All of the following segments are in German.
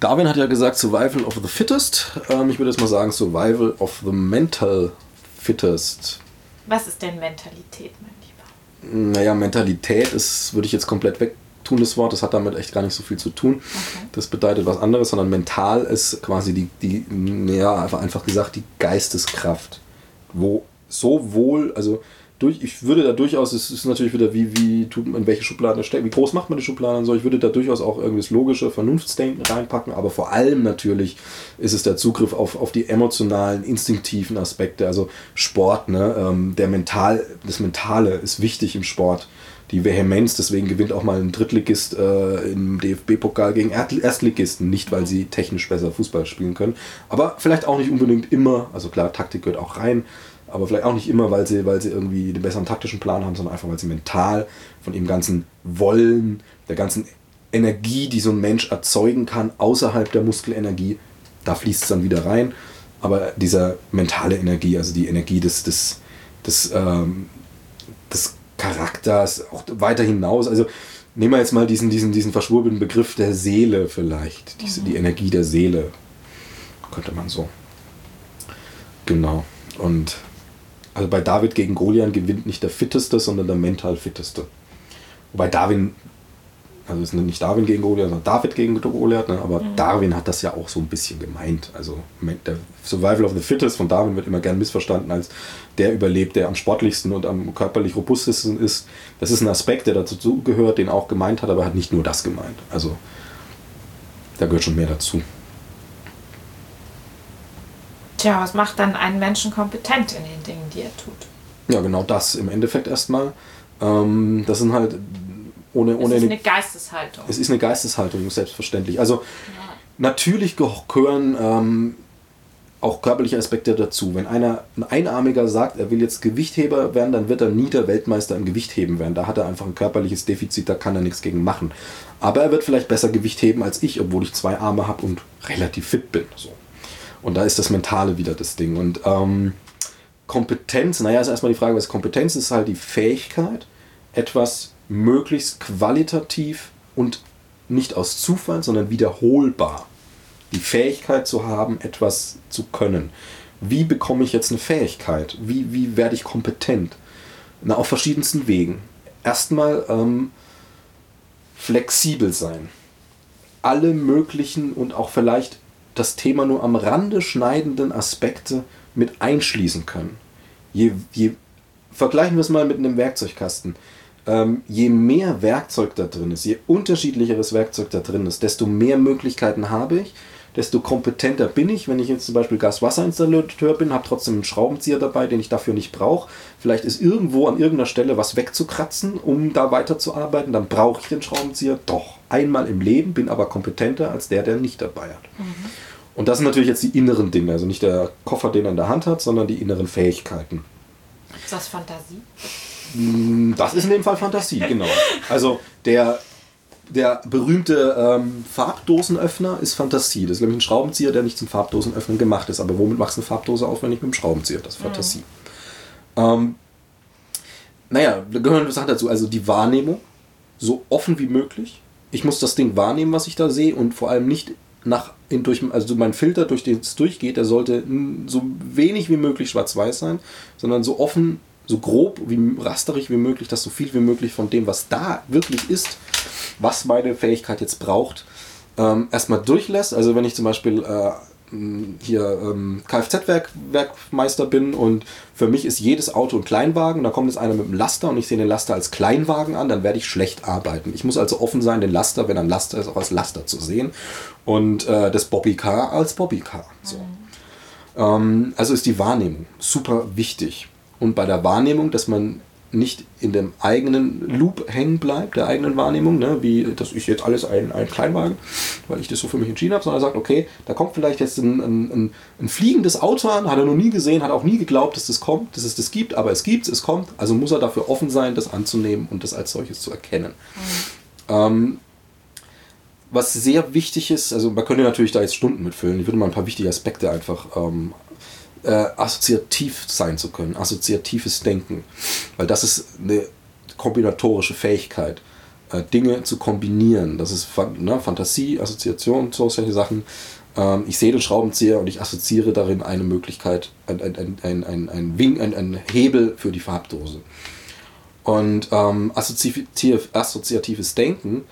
Darwin hat ja gesagt, Survival of the Fittest. Ich würde jetzt mal sagen, Survival of the Mental Fittest. Was ist denn Mentalität, mein Lieber? Naja, Mentalität ist, würde ich jetzt komplett wegtun, das Wort. Das hat damit echt gar nicht so viel zu tun. Okay. Das bedeutet was anderes, sondern mental ist quasi einfach gesagt, die Geisteskraft. Wo sowohl, also ich würde da durchaus, es ist natürlich wieder wie tut man in welche Schubladen steckt, wie groß macht man die Schubladen und so, ich würde da durchaus auch irgendwie das logische Vernunftsdenken reinpacken, aber vor allem natürlich ist es der Zugriff auf die emotionalen, instinktiven Aspekte, also Sport, ne, das Mentale ist wichtig im Sport, die Vehemenz, deswegen gewinnt auch mal ein Drittligist im DFB-Pokal gegen Erstligisten, nicht weil sie technisch besser Fußball spielen können, aber vielleicht auch nicht unbedingt immer, also klar, Taktik gehört auch rein, aber vielleicht auch nicht immer, weil sie irgendwie den besseren taktischen Plan haben, sondern einfach, weil sie mental von dem ganzen Wollen, der ganzen Energie, die so ein Mensch erzeugen kann, außerhalb der Muskelenergie, da fließt es dann wieder rein. Aber dieser mentale Energie, also die Energie des Charakters, auch weiter hinaus, also nehmen wir jetzt mal diesen verschwurbelten Begriff der Seele vielleicht, die Energie der Seele, könnte man so. Genau. Und also bei David gegen Goliath gewinnt nicht der Fitteste, sondern der mental Fitteste. Wobei Darwin, also es ist nicht Darwin gegen Goliath, sondern David gegen Goliath, ne? Aber Darwin hat das ja auch so ein bisschen gemeint. Also der Survival of the Fittest von Darwin wird immer gern missverstanden als der überlebt, der am sportlichsten und am körperlich robustesten ist. Das ist ein Aspekt, der dazu gehört, den er auch gemeint hat, aber er hat nicht nur das gemeint. Also da gehört schon mehr dazu. Tja, was macht dann einen Menschen kompetent in den Dingen, die er tut? Ja, genau das im Endeffekt erstmal. Das sind halt ohne es ist eine Geisteshaltung. Es ist eine Geisteshaltung, selbstverständlich. Also natürlich gehören auch körperliche Aspekte dazu. Wenn ein Einarmiger sagt, er will jetzt Gewichtheber werden, dann wird er nie der Weltmeister im Gewichtheben werden. Da hat er einfach ein körperliches Defizit, da kann er nichts gegen machen. Aber er wird vielleicht besser Gewicht heben als ich, obwohl ich 2 Arme habe und relativ fit bin. So. Und da ist das Mentale wieder das Ding. Und Kompetenz, ist erstmal die Frage, was Kompetenz ist, halt die Fähigkeit, etwas möglichst qualitativ und nicht aus Zufall, sondern wiederholbar. Die Fähigkeit zu haben, etwas zu können. Wie bekomme ich jetzt eine Fähigkeit? Wie werde ich kompetent? Na, auf verschiedensten Wegen. Erstmal flexibel sein. Alle möglichen und auch vielleicht das Thema nur am Rande schneidenden Aspekte mit einschließen können. Vergleichen wir es mal mit einem Werkzeugkasten. Je mehr Werkzeug da drin ist, je unterschiedlicheres Werkzeug da drin ist, desto mehr Möglichkeiten habe ich, desto kompetenter bin ich. Wenn ich jetzt zum Beispiel Gas-Wasser-Installateur bin, habe trotzdem einen Schraubenzieher dabei, den ich dafür nicht brauche. Vielleicht ist irgendwo an irgendeiner Stelle was wegzukratzen, um da weiterzuarbeiten. Dann brauche ich den Schraubenzieher doch einmal im Leben, bin aber kompetenter als der nicht dabei hat. Und das sind natürlich jetzt die inneren Dinge, also nicht der Koffer, den er in der Hand hat, sondern die inneren Fähigkeiten. Ist das Fantasie? Das ist in dem Fall Fantasie, genau. Also der berühmte Farbdosenöffner ist Fantasie. Das ist nämlich ein Schraubenzieher, der nicht zum Farbdosenöffnen gemacht ist. Aber womit machst du eine Farbdose auf, wenn nicht mit dem Schraubenzieher? Das ist Fantasie. Da gehören Sachen dazu. Also die Wahrnehmung, so offen wie möglich. Ich muss das Ding wahrnehmen, was ich da sehe und vor allem nicht also mein Filter, durch den es durchgeht, der sollte so wenig wie möglich schwarz-weiß sein, sondern so offen, so grob, rasterig wie möglich, dass so viel wie möglich von dem, was da wirklich ist, was meine Fähigkeit jetzt braucht, erstmal durchlässt. Also wenn ich zum Beispiel Kfz-Werkmeister bin und für mich ist jedes Auto ein Kleinwagen, da kommt jetzt einer mit einem Laster und ich sehe den Laster als Kleinwagen an, dann werde ich schlecht arbeiten. Ich muss also offen sein, den Laster, wenn ein Laster ist, auch als Laster zu sehen und das Bobbycar als Bobbycar. So. Also ist die Wahrnehmung super wichtig. Und bei der Wahrnehmung, dass man nicht in dem eigenen Loop hängen bleibt, der eigenen Wahrnehmung, ne, wie das ist jetzt alles ein Kleinwagen, weil ich das so für mich entschieden habe, sondern sagt, okay, da kommt vielleicht jetzt ein fliegendes Auto an, hat er noch nie gesehen, hat auch nie geglaubt, dass das kommt, dass es das gibt, aber es gibt, es kommt, also muss er dafür offen sein, das anzunehmen und das als solches zu erkennen. Was sehr wichtig ist, also man könnte natürlich da jetzt Stunden mitfüllen, ich würde mal ein paar wichtige Aspekte einfach assoziativ sein zu können, assoziatives Denken, weil das ist eine kombinatorische Fähigkeit. Dinge zu kombinieren. Das ist Fantasie, Assoziation, solche Sachen. Ich sehe den Schraubenzieher und ich assoziiere darin eine Möglichkeit, ein Hebel für die Farbdose. Und assoziatives Denken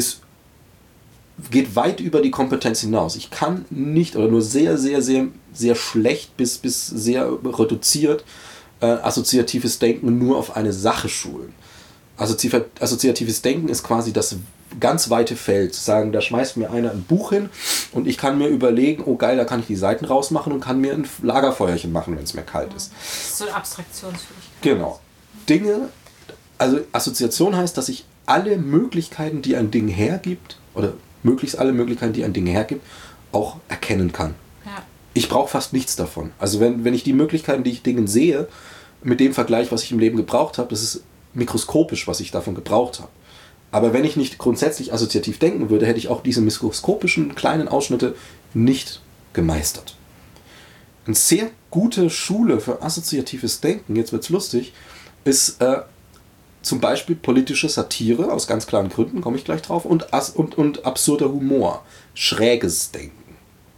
geht weit über die Kompetenz hinaus. Ich kann nicht oder nur sehr, sehr, sehr, sehr schlecht bis sehr reduziert assoziatives Denken nur auf eine Sache schulen. Assoziatives Denken ist quasi das ganz weite Feld. Zu sagen, da schmeißt mir einer ein Buch hin und ich kann mir überlegen, oh geil, da kann ich die Seiten rausmachen und kann mir ein Lagerfeuerchen machen, wenn es mir kalt ist. Das ist so eine Abstraktionsfähigkeit. Genau. Also Assoziation heißt, dass ich alle Möglichkeiten, die ein Ding hergibt, oder möglichst alle Möglichkeiten, die ein Ding hergibt, auch erkennen kann. Ja. Ich brauche fast nichts davon. Also wenn ich die Möglichkeiten, die ich Dingen sehe, mit dem Vergleich, was ich im Leben gebraucht habe, das ist mikroskopisch, was ich davon gebraucht habe. Aber wenn ich nicht grundsätzlich assoziativ denken würde, hätte ich auch diese mikroskopischen kleinen Ausschnitte nicht gemeistert. Eine sehr gute Schule für assoziatives Denken, jetzt wird's lustig, ist zum Beispiel politische Satire, aus ganz klaren Gründen, komme ich gleich drauf, und absurder Humor, schräges Denken.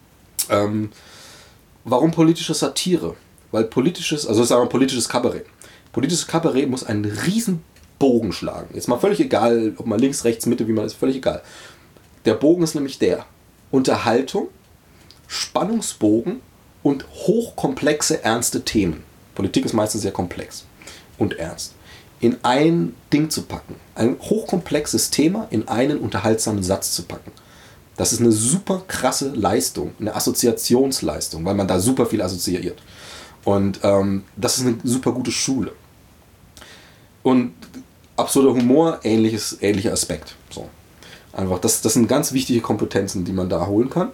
Warum politische Satire? Weil politisches Kabarett. Politisches Kabarett muss einen riesen Bogen schlagen. Jetzt mal völlig egal, ob man links, rechts, Mitte, wie man ist, völlig egal. Der Bogen ist nämlich der Unterhaltung, Spannungsbogen und hochkomplexe, ernste Themen. Politik ist meistens sehr komplex und ernst. In ein Ding zu packen. Ein hochkomplexes Thema in einen unterhaltsamen Satz zu packen. Das ist eine super krasse Leistung, eine Assoziationsleistung, weil man da super viel assoziiert. Und das ist eine super gute Schule. Und absurder Humor, ähnlicher Aspekt. So. Einfach, das sind ganz wichtige Kompetenzen, die man da holen kann.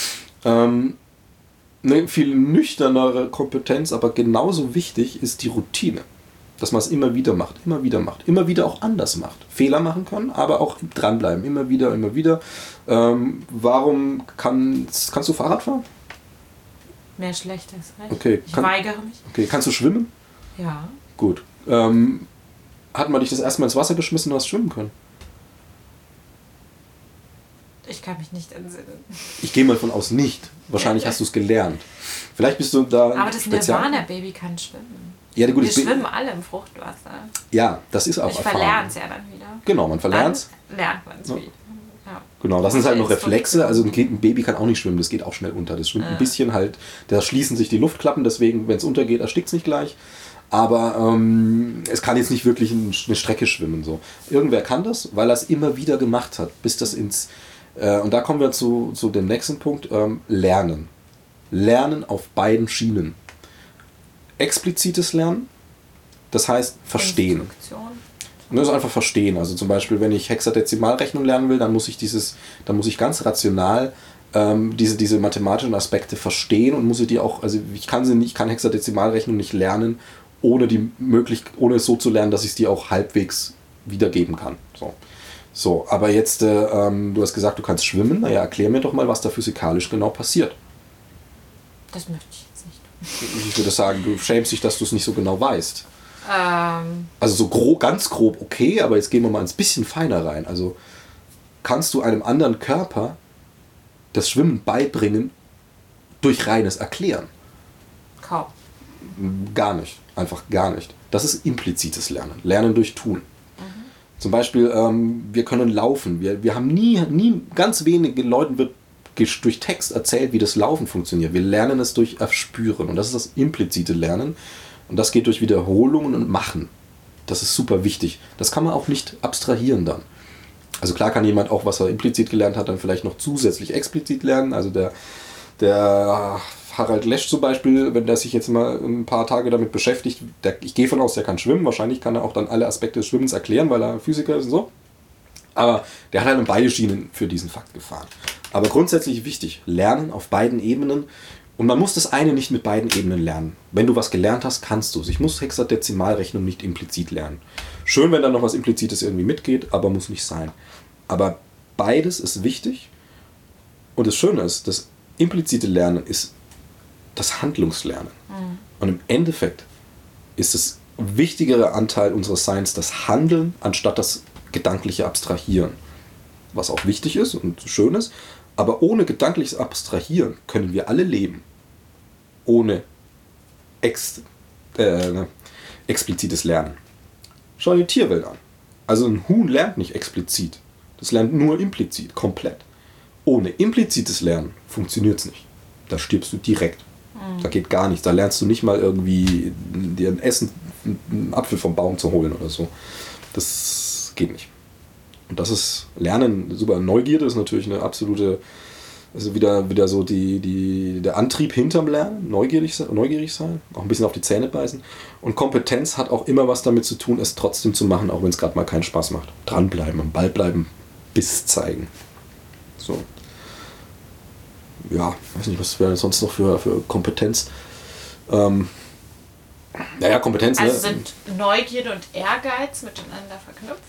Eine viel nüchternere Kompetenz, aber genauso wichtig ist die Routine. Dass man es immer wieder macht, immer wieder auch anders macht. Fehler machen können, aber auch dranbleiben, immer wieder. Warum kannst du Fahrrad fahren? Mehr Schlechtes, recht? Okay, ich weigere mich. Okay, kannst du schwimmen? Ja. Gut. Hat man dich das erste Mal ins Wasser geschmissen und hast schwimmen können? Ich kann mich nicht entsinnen. Ich gehe mal von aus nicht. Wahrscheinlich hast du es gelernt. Vielleicht bist du da. Aber das Nirvana-Baby kann schwimmen. Ja, gut, wir schwimmen alle im Fruchtwasser. Ja, das ist auch ich verlerne es ja dann wieder. Genau, man verlernt es. Lernt man es wieder. Ja. Genau, das sind halt noch Reflexe. Also ein Baby kann auch nicht schwimmen, das geht auch schnell unter. Das schwimmt ein bisschen halt, da schließen sich die Luftklappen, deswegen, wenn es untergeht, erstickt es nicht gleich. Aber es kann jetzt nicht wirklich eine Strecke schwimmen. So. Irgendwer kann das, weil er es immer wieder gemacht hat, bis das ins... und da kommen wir zu dem nächsten Punkt, Lernen. Lernen auf beiden Schienen. Explizites Lernen, das heißt Verstehen. Das ist einfach Verstehen. Also zum Beispiel, wenn ich Hexadezimalrechnung lernen will, dann muss ich ganz rational diese mathematischen Aspekte verstehen und muss ich die auch, also ich kann Hexadezimalrechnung nicht lernen, ohne es so zu lernen, dass ich es dir auch halbwegs wiedergeben kann. So, aber jetzt, du hast gesagt, du kannst schwimmen. Naja, erklär mir doch mal, was da physikalisch genau passiert. Das möchte ich jetzt nicht. Ich würde sagen, du schämst dich, dass du es nicht so genau weißt. Also so ganz grob okay, aber jetzt gehen wir mal ein bisschen feiner rein. Also kannst du einem anderen Körper das Schwimmen beibringen durch reines Erklären? Kaum. Gar nicht. Einfach gar nicht. Das ist implizites Lernen. Lernen durch Tun. Zum Beispiel, wir können laufen. Wir haben nie, ganz wenigen Leuten wird durch Text erzählt, wie das Laufen funktioniert. Wir lernen es durch Erspüren. Und das ist das implizite Lernen. Und das geht durch Wiederholungen und Machen. Das ist super wichtig. Das kann man auch nicht abstrahieren dann. Also klar kann jemand auch, was er implizit gelernt hat, dann vielleicht noch zusätzlich explizit lernen. Also der Harald Lesch zum Beispiel, wenn der sich jetzt mal ein paar Tage damit beschäftigt, ich gehe von aus, der kann schwimmen. Wahrscheinlich kann er auch dann alle Aspekte des Schwimmens erklären, weil er Physiker ist und so. Aber der hat halt beide Schienen für diesen Fakt gefahren. Aber grundsätzlich wichtig, lernen auf beiden Ebenen. Und man muss das eine nicht mit beiden Ebenen lernen. Wenn du was gelernt hast, kannst du es. Ich muss Hexadezimalrechnung nicht implizit lernen. Schön, wenn da noch was Implizites irgendwie mitgeht, aber muss nicht sein. Aber beides ist wichtig. Und das Schöne ist, das implizite Lernen ist das Handlungslernen. Und im Endeffekt ist das wichtigere Anteil unseres Seins das Handeln, anstatt das gedankliche Abstrahieren, was auch wichtig ist und schön ist, aber ohne gedankliches Abstrahieren können wir alle leben. Ohne explizites Lernen. Schau dir die Tierwelt an. Also ein Huhn lernt nicht explizit. Das lernt nur implizit, komplett. Ohne implizites Lernen funktioniert es nicht. Da stirbst du direkt. Da geht gar nichts. Da lernst du nicht mal irgendwie dir ein Essen, einen Apfel vom Baum zu holen oder so. Das geht nicht. Und das ist Lernen super. Neugierde ist natürlich eine absolute, also wieder so der Antrieb hinterm Lernen, neugierig sein, auch ein bisschen auf die Zähne beißen. Und Kompetenz hat auch immer was damit zu tun, es trotzdem zu machen, auch wenn es gerade mal keinen Spaß macht. Dranbleiben, am Ball bleiben, Biss zeigen. So. Ja, weiß nicht, was wäre sonst noch für Kompetenz? Kompetenz. Also sind Neugierde und Ehrgeiz miteinander verknüpft?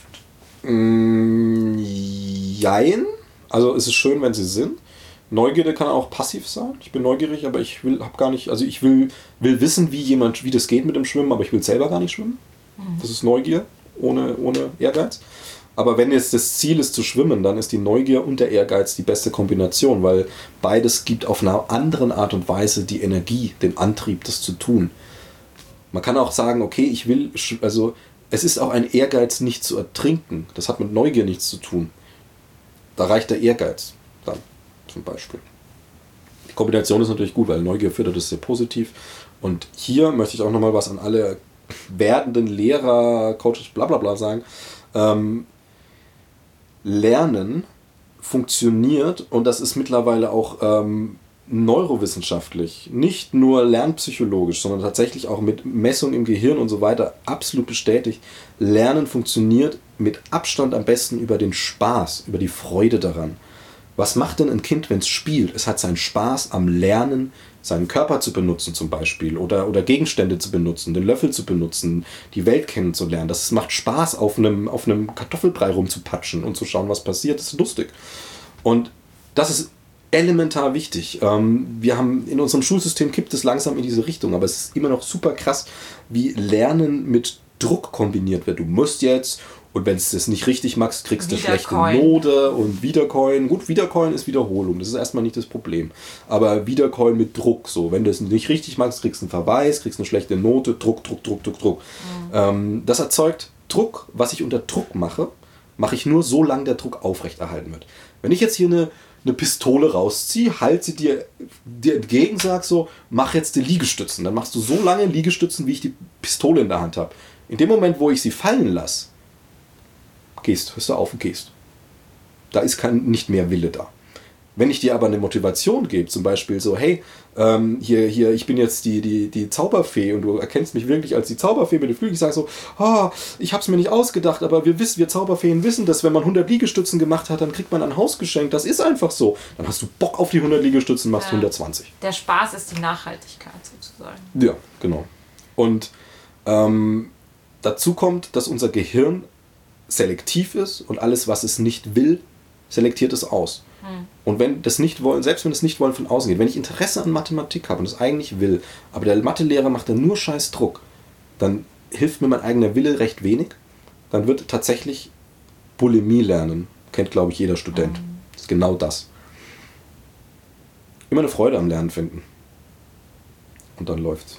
Jein. Also es ist schön, wenn sie sind. Neugierde kann auch passiv sein. Ich bin neugierig, aber ich will wissen, wie das geht mit dem Schwimmen, aber ich will selber gar nicht schwimmen. Das ist Neugier ohne Ehrgeiz. Aber wenn jetzt das Ziel ist zu schwimmen, dann ist die Neugier und der Ehrgeiz die beste Kombination, weil beides gibt auf einer anderen Art und Weise die Energie, den Antrieb, das zu tun. Man kann auch sagen, okay, es ist auch ein Ehrgeiz, nicht zu ertrinken. Das hat mit Neugier nichts zu tun. Da reicht der Ehrgeiz dann zum Beispiel. Die Kombination ist natürlich gut, weil Neugier fördert es sehr positiv. Und hier möchte ich auch nochmal was an alle werdenden Lehrer, Coaches, bla bla bla sagen. Lernen funktioniert, und das ist mittlerweile auch neurowissenschaftlich, nicht nur lernpsychologisch, sondern tatsächlich auch mit Messung im Gehirn und so weiter absolut bestätigt. Lernen funktioniert mit Abstand am besten über den Spaß, über die Freude daran. Was macht denn ein Kind, wenn es spielt? Es hat seinen Spaß am Lernen, seinen Körper zu benutzen zum Beispiel oder Gegenstände zu benutzen, den Löffel zu benutzen, die Welt kennenzulernen. Das macht Spaß, auf einem Kartoffelbrei rumzupatschen und zu schauen, was passiert. Das ist lustig. Und das ist elementar wichtig. Wir haben in unserem Schulsystem kippt es langsam in diese Richtung, aber es ist immer noch super krass, wie Lernen mit Druck kombiniert wird. Du musst jetzt, und wenn du es nicht richtig machst, kriegst du eine schlechte Note und Wiedercoin. Gut, Wiedercoin ist Wiederholung, das ist erstmal nicht das Problem. Aber Wiedercoin mit Druck, so, wenn du es nicht richtig machst, kriegst du einen Verweis, kriegst eine schlechte Note, Druck. Das erzeugt Druck. Was ich unter Druck mache ich nur, solange der Druck aufrechterhalten wird. Wenn ich jetzt hier eine Pistole rausziehe, halte sie dir entgegen, sag so, mach jetzt die Liegestützen. Dann machst du so lange Liegestützen, wie ich die Pistole in der Hand habe. In dem Moment, wo ich sie fallen lasse, hörst du auf und gehst. Da ist nicht mehr Wille da. Wenn ich dir aber eine Motivation gebe, zum Beispiel so, hey, hier, ich bin jetzt die Zauberfee und du erkennst mich wirklich als die Zauberfee mit den Flügeln, ich sage so, ich habe es mir nicht ausgedacht, aber wir Zauberfeen wissen, dass wenn man 100 Liegestützen gemacht hat, dann kriegt man ein Haus geschenkt, das ist einfach so. Dann hast du Bock auf die 100 Liegestützen, machst 120. Der Spaß ist die Nachhaltigkeit sozusagen. Ja, genau. Und dazu kommt, dass unser Gehirn selektiv ist und alles, was es nicht will, selektiert es aus. Und wenn das Nicht-Wollen, selbst wenn das Nicht-Wollen von außen geht, wenn ich Interesse an Mathematik habe und es eigentlich will, aber der Mathelehrer macht dann nur scheiß Druck, dann hilft mir mein eigener Wille recht wenig. Dann wird tatsächlich Bulimie lernen. Kennt, glaube ich, jeder Student. Das ist genau das. Immer eine Freude am Lernen finden. Und dann läuft's.